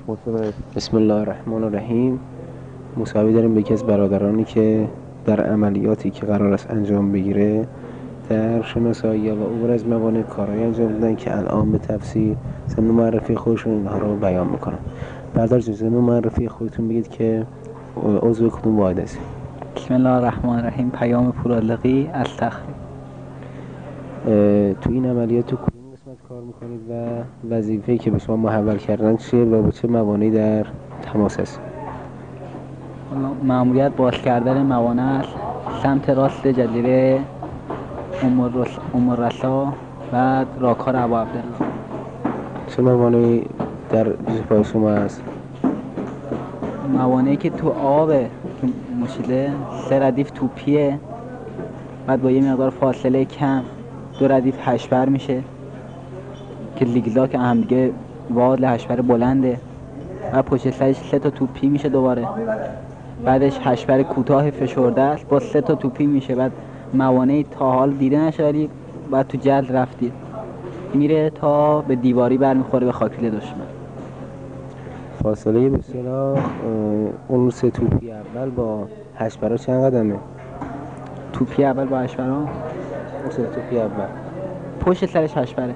بسم الله الرحمن الرحیم. مساوی داریم به یکی از برادرانی که در عملیاتی که قرار است انجام بگیره در شناسایی و عبور از موانع کارهایی انجام دادن که الان به تفصیل ضمن معرفی خودشون اینها رو بیان میکنن. برادر جان، ضمن معرفی خودتون بگید که عضو کدوم واحد هستید؟ بسم الله الرحمن الرحیم. پیام پورالقی از تخریب. تو این عملیات تو کدوم قسمت کار میکنید و وظیفه‌ای که به شما محول کردن چیه و با چه موانعی در تماس هستید؟ مأموریت باز کردن موانع است سمت راست جزیره ام الرسا و راهکار ابا عبدالله. چه موانعی در پای شما هست؟ موانعی که تو آبه، تو مشیده 3 ردیف توپیه، بعد با یه مقدار فاصله کم 2 ردیف هشبر میشه که لیگلاک هم دیگه وال هشبر بلنده و پشت سرش 3 تا توپی میشه دوباره. بعدش هشبر کوتاه فشرده است با 3 تا توپی میشه. بعد موانعی تا حال دیده نشه ولی بعد تو جلد رفتید میره تا به دیواری برمیخوره به خاکریل دشمن. فاصله به اصطلاح اون 3 توپی اول با هشبرا چند قدمه؟ توپی اول با هشبرا اون 3 توپی اول پشت سرش هشبره.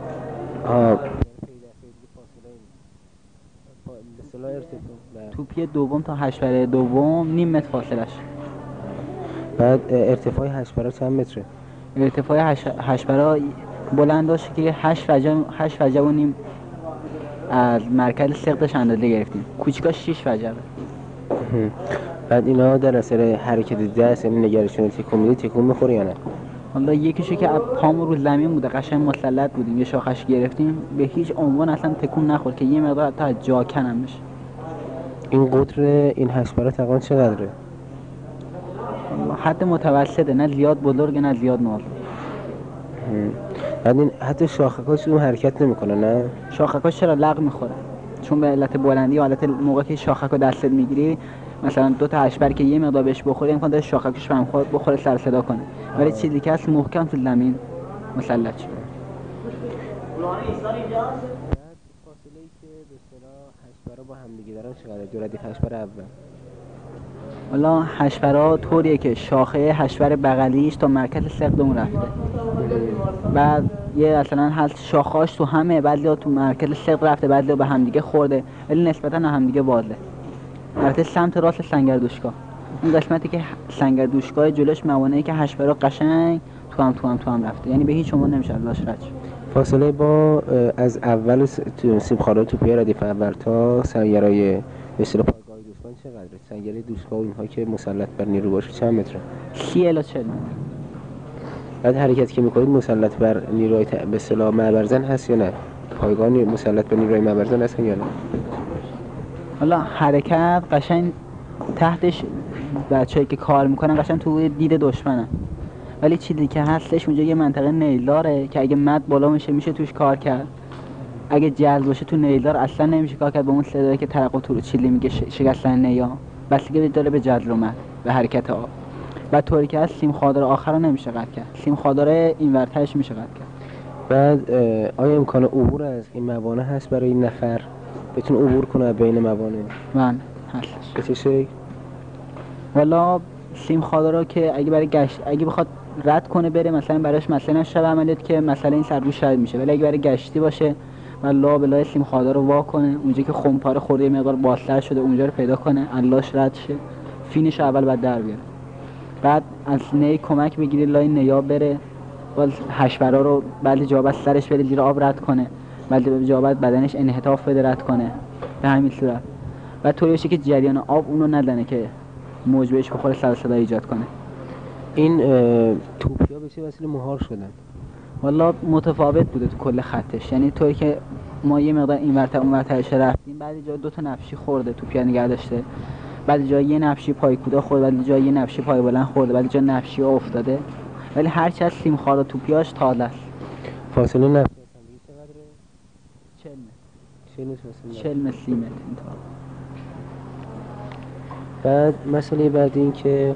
به اصطلاح ارتفاع توپی دوم تا هشبر دوم نیم متر فاصلش. بعد ارتفاع هشبرا چند متره؟ ارتفاع هشبرا بلند داشت که 8 وجب و نیم از مرکز سقطش اندازه گرفتیم. کوچیکاش 6 وجبه. بعد اینا در اثر حرکت دست یعنی نگرشون تکون میخوره یا نه؟ حالا یکیشو که پامون رو زمین بوده قشنگ مسلط بودیم یه شاخش گرفتیم به هیچ عنوان اصلا تکون نخورد که یه مقدار تا جا کنم بشه. این قطر این هشبرا تقریبا چقدره؟ حد متوسطه، نه زیاد بزرگ نه زیاد نازک. بعد این حتی شاخکاش اون حرکت نمیکنه نه؟ شاخکاش چرا لغ میخوره؟ چون به علت بلندی و حالت موقعی که شاخکو دستت میگیری مثلا 2 تا هشبر که یه مقدار بهش بخوره امکان داره شاخکش بخوره سر صدا کنه، ولی چیزی که هست محکم تو زمین مسلط شده. فاصله‌ای که به اصطلاح هشبرا با هم دیگه دارن چقدره؟ 2 ردیف هشبر اول. حالا هشبرا طوریه که شاخه هشبر بغلیش تا مرکز سقدمون رفته. بعد یه اصلا هست شاخاش تو همه، بعضیا تو مرکز سقد رفته، بعضیا به هم دیگه خورده ولی نسبتا هم دیگه واضحه. البته سمت راست سنگر دوشگاه، اون قسمتی که سنگر دوشگاه جلوش موانعی که هشبرا قشنگ تو هم رفته، یعنی به هیچ عنوان نمیشه ازش رد شد. فاصله با از اول سیمخانه توپی ردیف اول تا سنگرهای به اصطلاح پایگاه دشمن چقدره؟ سنگرهای دوشگاه و اینها که مسلط بر نیرو باشه چند متره؟ 30 الی 40 متر. بعد حرکت که میکنید مسلط بر نیروهای به اصطلاح معبرزن هست یا نه؟ پایگاه مسلط بر نیروهای معبرزن هست یا نه؟ حالا حرکت قشنگ تحتش بچه‌ای که کار میکنن قشنگ تو دید دشمنن، ولی چیزی که هستش اونجا یه منطقه نیلداره که اگه مد بالا میشه توش کار کرد، اگه جلد باشه تو نیلدار اصلا نمیشه کار کرد. با اون صدایی که ترقه تو چیلی میگه شکستن نیا بستگی داره به جلد و مد به حرکت آب. بعد طوری که هست سیم خادر آخر رو نمیشه قطع کرد، سیم خادر این ورترش میشه قطع کرد. بعد آیا امکان عبور از این موانع هست برای این نفر بتونه عبور کنه بین موانع؟ من هستش. به چه شکل؟ والا سیم خادر رو که اگه برای گشت اگه بخواد رد کنه بره مثلا براش مثلا شب عملیات که مثلا این سر روش رد میشه، ولی اگه برای گشتی باشه والله بلای سیم خادر رو وا کنه اونجا که خمپاره خورده یه مقدار بازتر شده اونجا رو پیدا کنه اللهش رد شه، فینش اول بعد در بیاره. بعد از نی کمک بگیره لای نیا بره، باز هشبرا رو بعد جواب سرش بره زیر آب رد کنه، بعد جواب بدنش انحطاف بده رد کنه به همین صورت. بعد طوری باشه که جریان آب اونو ندنه که موج بهش بخوره سر صدا ایجاد کنه. این توپیا به چه وسیله مهار شدن؟ والا متفاوت بوده تو کل خطش، یعنی طوری که ما یه مقدار این ورتر اون ورترش رفتیم بعضی جا 2 تا نفشی خورده توپیا نگه داشته، بعضی جا یه نفشی پای کودا خورده، بعضی جا یه نفشی پای بلند خورده، بعضی جا نفشی افتاده، ولی هر چی از سیم خار و توپیاش تازه است. فاصله نفشی از هم دیگه چقدره؟ 40 متر. 40 متر فاصله. 40 متر 30 متر اینطور. بعد مسئله بعد این که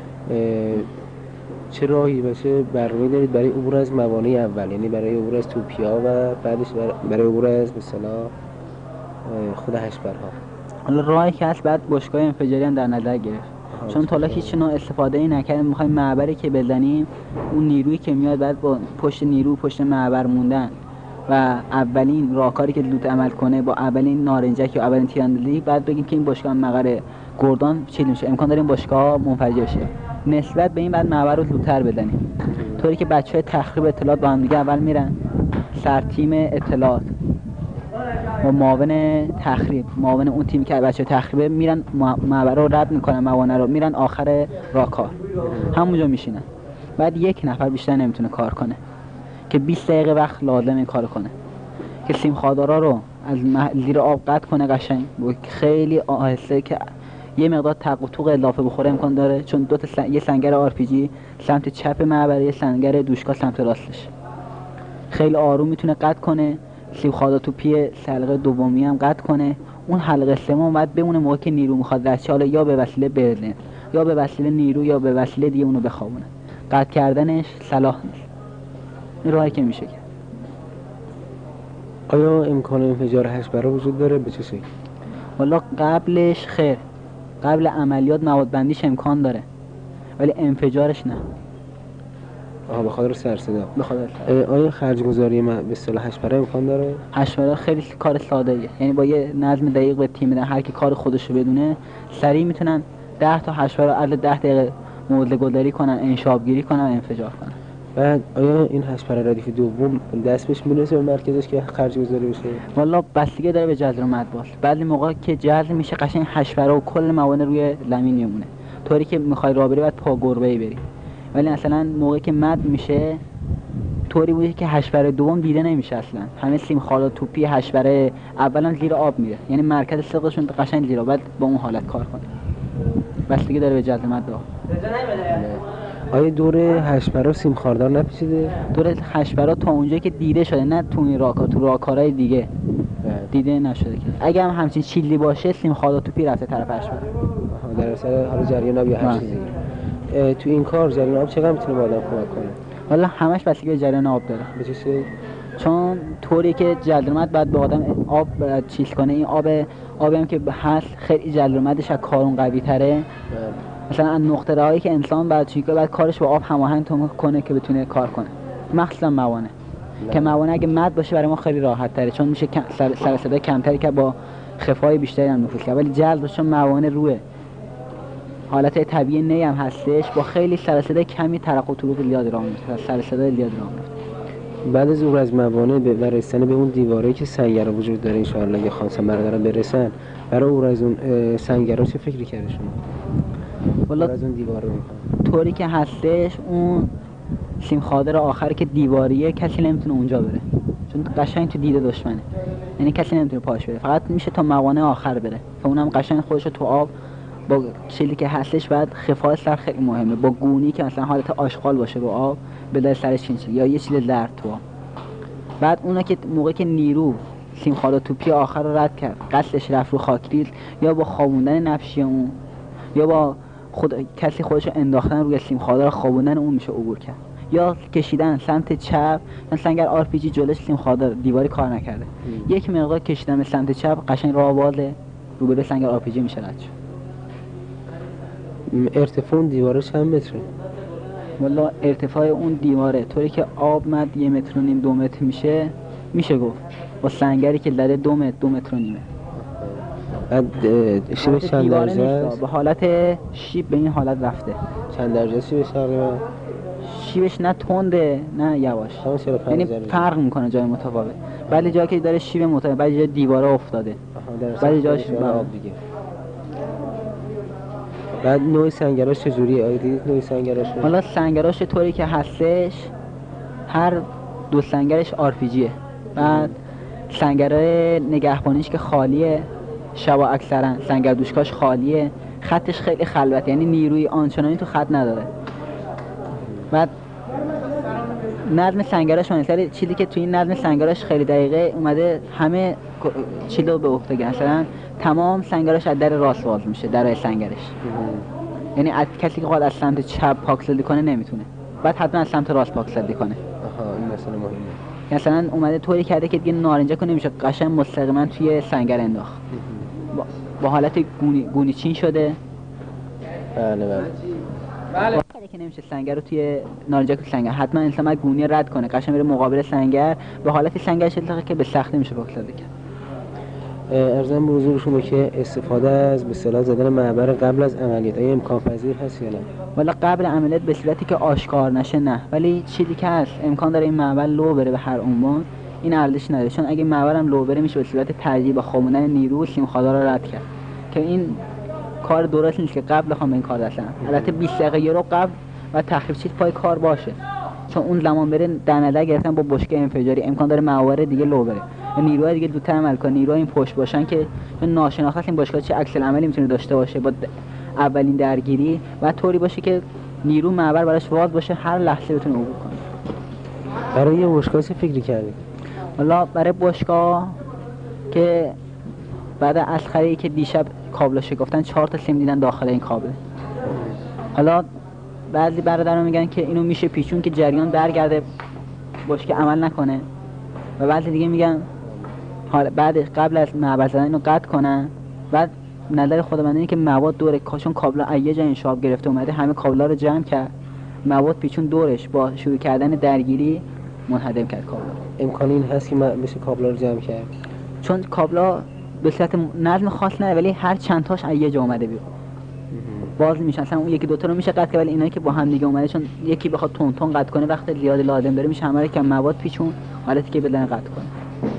چه راهی و چه برنامه‌ای دارید برای عبور از موانع اول، یعنی برای عبور از توپیا و بعدش برای عبور از مثلا خود هشبرها؟ حالا راهی که هست بعد بشکاه انفجاری هم در نظر گرفت، چون تا حالا هیچ نوع استفاده ای نکردیم. می‌خوایم معبری که بزنیم اون نیرویی که میاد بعد با پشت معبر موندن و اولین راهکاری که زود عمل کنه با اولین نارنجک یا اولین تیراندازی بعد بگیم که این بشکاه مقر گردان چیز میشه، امکان داره این بشکاه منفجر شه. نسبت به این بعد معبر رو زودتر بزنیم، طوری که بچهای تخریب اطلاعات با هم دیگه اول میرن سرتیم اطلاعات و معاون اون تیمی که بچه تخریبه میرن معبر رو رد میکنن، موانع رو میرن آخر راهکار همونجا میشینن. بعد یک نفر بیشتر نمیتونه کار کنه که 20 دقیقه وقت لازم این کارو کنه که سیم خادرها رو از زیر آب قطع کنه قشنگ خیلی آهسته که یه مقدار تق و توق اضافه بخوره امکان داره، چون یه سنگر آرپیجی سمت چپ معبر، یه سنگر دوشکا سمت راستش. خیلی آروم میتونه قطع کنه. سیم خادر توپی حلقه دومی هم قطع کنه. اون حلقه سوم بعد بمونه موقع که نیرو میخواد رد شه، حالا یا به وسیله برزن یا به وسیله نیرو یا به وسیله دیگه اونو بخوابونه. قطع کردنش صلاح نیست. این راهی که میشه کرد. آیا امکان انفجار هشبرها وجود داره؟ به چه شکل؟ والا قبلش خیر، قبل عملیات مواد بندیش امکان داره ولی انفجارش نه. به خاطر سرصدا. به خاطر آیا خرج گذاری به اصطلاح هشبرها امکان داره؟ هشبرها خیلی کار ساده ایه، یعنی با یه نظم دقیق به تیم بدن، هر کی کار خودش رو بدونه سریع میتونن 10 تا هشبرها عرض 10 دقیقه موضع گذاری کنن، انشابگیری کنن، انفجار کنن. بعد آیا این هشبرها ردیف دوم دست بهش میرسه به مرکزش که خرج گذاری بشه؟ والا بستگی داره به جذر و مد باز. بعضی موقع که جذر میشه قشنگ هشبرها و کل موانع روی زمین میمونه، طوری که میخوای راه بری بعد پا گربه‌ای بری. ولی مثلا موقعی که مد میشه طوری بوده که هشبره دوم دیده نمیشه اصلا. همه سیم خالا توپی هشبره اولا زیر آب میره، یعنی مرکز ثقلشون قشنگ زیر آب، بعد با اون حالت کار کنه. بستگی داره به جذر مد. آیا دور هشبرها سیم خاردار نپیچیده؟ دور هشبرها تا اونجایی که دیده شده، نه تو این راهکار، تو راهکارهای دیگه دیده نشده که اگه هم همچین چیلی باشه سیم خالا توپی رفته طرف هشبره. در اصل حالا جریان آب یا هر چیزی. تو این کار جریان آب چقدر میتونه به آدم کمک کنه؟ والا همش بستگی به جریان آب داره. به چه شکل؟ چون طوری که جذر مد بعد به آدم آب چیز کنه، این آبی هم که هست خیلی جذر مدش از کارون قوی تره. مثلا از نقطه رهایی که انسان بعد کارش با آب هماهنگ کنه که بتونه کار کنه، مخصوصا موانع که موانع اگه مد باشه برای ما خیلی راحت تره، چون میشه سر صدا کمتری که با خفای بیشتری هم نفوذ کرد. ولی جذر چون موانع روی حالت طبیعی نی هم هستش، با خیلی سر صدا کمی ترق و طروق زیاد راه میفته، سر صدا زیاد راه میفته. بعد از عبور از موانع و رسیدن به اون دیواره که سنگرها وجود داره، ان شاء الله اگه خواستن برادران برسن، برای عبور از اون سنگرها چه فکری کرده شما؟ والا از اون دیواره میکنن طوری که هستش اون سیم خادر آخر که دیواریه کسی نمیتونه اونجا بره، چون قشنگ تو دیده دشمنه، یعنی کسی نمیتونه پاش بره، فقط میشه تا موانع آخر بره. اونم قشنگ خودشو تو آب با چیزی که هستش. بعد خفای سر خیلی مهمه، با گونی که مثلا حالت آشغال باشه رو آب بذاره سرش چینچی یا یه چیز زرد تو آب. بعد اونا که موقعی که نیرو سیم خالا توپی آخر رو رد کرد، قصدش رفت رو خاکریز، یا با خوابوندن نفشی اون یا با کسی خودشو انداختن روی سیم خالا خوابوندن اون میشه عبور کرد، یا کشیدن سمت چپ. مثلا اگر آر پی جی جلوش سیم خالا دیواری کار نکرده، یک مقدار کشیدن به سمت چپ قشنگ راه بازه، رو به سنگر آر پی جی میشه رد شد. ارتفاع اون دیواره چند متره؟ والا ارتفاع اون دیواره طوری که آب مد 1.5 متر 2 متر میشه گفت با سنگری که زده 2 متر 2 متر و نیمه. بعد شیبش چند درجه است؟ به حالت شیب به این حالت رفته. چند درجه شیبش تقریبا؟ شیبش نه تنده نه یواش، یعنی فرق میکنه جای متفاوت. بعضی جایی که داره شیب متفاوت، بعضی جای دیواره افتاده، بعضی جاش آب دیگه. بعد نوع سنگراش چجوریه؟ آیا دیدید نوع سنگراش؟ حالا سنگراش طوری که هستش هر دو سنگرش آر پی جیه. بعد سنگرای نگهبانیش که خالیه، شبا اکثرا سنگر دوشکاش خالیه، خطش خیلی خلوت، یعنی نیروی آنچنانی تو خط نداره. بعد نظم سنگراش مثلا چیزی که توی این نظم سنگراش خیلی دقیقه اومده، همه چیزو به عهده گرفته، مثلا تمام سنگراش از در راست باز میشه، درای سنگرش، یعنی کسی که خواهد از سمت چپ پاکسازی کنه نمیتونه، بعد حتما از سمت راست پاکسازی کنه. این مسئله مهمه. مثلا اومده طوری کرده که دیگه نارنجک رو نمیشه قشنگ مستقیما توی سنگر انداخت. با حالت گونی چین شده. بله. که نمیشه سنگر رو توی نارنجک تو سنگر، حتما انسان باید گونی رد کنه، قشنگ بره مقابل سنگر به حالت سنگرش التقا که به سختی میشه پاکسازی کرد. ارزم به حضور شما که استفاده از به اصطلاح زدن معبر قبل از عملیات امکان پذیر هست یا نه؟ والا قبل عملیات به صورتی که آشکار نشه نه، ولی چیزی که هست امکان داره این معبر لو بره به هر عنوان، این ارزش نداره، چون اگه معبرم لو بره میشه به صورت ترجیح با خوابوندن نیرو سیم خادا رو رد کرد که این کار درست نیست که قبل بخوام به این کار دستم. البته 20 دقیقه یه رو قبل و تخریب چیز پای کار باشه، چون اون زمان بره در نظر گرفتن با بشکه انفجاری امکان داره معبر دیگه لو بره و نیروهای دیگه زودتر عمل کنه، نیروهای این پشت باشن که ناشناخته این باشگاه چه عکس العملی میتونه داشته باشه با اولین درگیری و طوری باشه که نیرو معبر براش واز باشه، هر لحظه بتونه عبور کنه. برای یه باشگاه چه فکری کردی؟ والا برای باشگاه که بعد از خری که دیشب کابلا شکفتن 4 تا سیم دیدن داخل این کابل. حالا بعضی برادران میگن که اینو میشه پیچون که جریان برگرده باشگاه عمل نکنه و بعضی دیگه میگن حالا بعد قبل از معبر زدن اینو قطع کنن. بعد نظر خود من اینه که مواد دوره کاشون کابلا یه جا انشاب گرفته اومده همه کابلا رو جمع کرد، مواد پیچون دورش با شروع کردن درگیری منهدم کرد کابلا. امکان این هست که بشه کابلا رو جمع کرد؟ چون کابلا به صورت نظم خاص نداره ولی هر چند تاش از یه جا اومده بیرون باز میشه، مثلا اون یکی دو تا رو میشه قطع کرد، ولی اینایی که با هم دیگه اومده چون یکی بخواد تون تون قطع کنه وقت زیاد لازم داره میشه همه رو که مواد پیچون حالتی که بدن قطع کنه.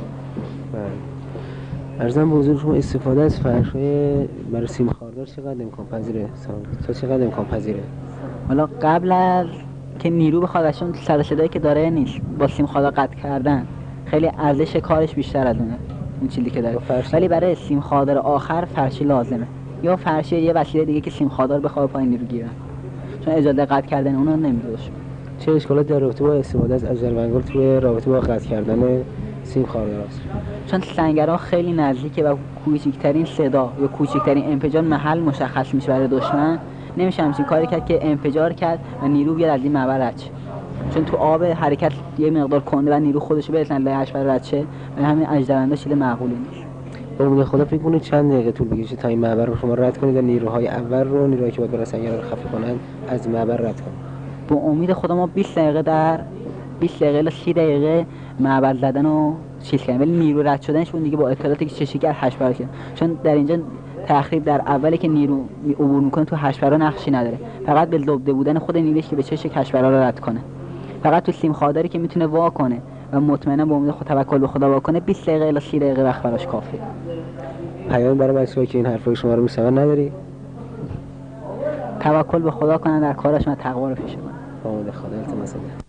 ارزم به حضور شما استفاده از فرش‌های برای سیم خاردار چقدر امکان پذیره؟ تا چقدر امکان پذیره؟ حالا قبل از که نیرو بخواد چون سر صدایی که داره نیست با سیم خاردار قطع کردن خیلی ارزش کارش بیشتر از اون چیزی که داره، ولی برای سیم خاردار آخر فرشی لازمه یا فرشی یه وسیله دیگه که سیم خاردار بخواد پایین نیرو گیرن، چون اجازه قطع کردن اونها نمیده. چه اشکالاتی در رابطه با استفاده از اجربنگال توی رابطه با قطع کردن سیم خاردار است؟ چون سنگرها خیلی نزدیکه و کوچکترین صدا یا کوچکترین انفجار محل مشخص میشه برای دشمن، نمیشه همچین کاری کرد که انفجار کرد و نیرو بیاد از این معبر رد شه، چون تو آب حرکت یه مقدار کنده و نیرو خودشو برسن لای اشبر رد شه و همین اجربنده چیز معقولی نیست. به امید خدا فکر کنید چند دقیقه طول بکشه تا این معبر رو شما رد کنید و نیروهای اول رو نیروهایی که باید برای سنگر رو خفه کنن از معبر رد کنید؟ به امید خدا ما 20 دقیقه الی 30 دقیقه معبر زدن و چیز کردن، ولی نیرو رد شدنش اون دیگه با اطلاعاتی که چشیگر 8 برابر کرد، چون در اینجا تخریب در اولی که نیرو عبور میکنه تو 8 برابر نقشی نداره، فقط به لبده بودن خود نیروش که به چش 8 برابر رد کنه، فقط تو سیم خارداری که میتونه وا کنه و مطمئنا به امید خدا توکل به خدا وا کنه 20 دقیقه الی 30 دقیقه وقت براش کافیه. پیام برای بچه‌ها که این حرفای شما رو میشنون نداری؟ توکل به خدا کنن در کارش و تقوا رو پیشه کنن. با امید خدا التماس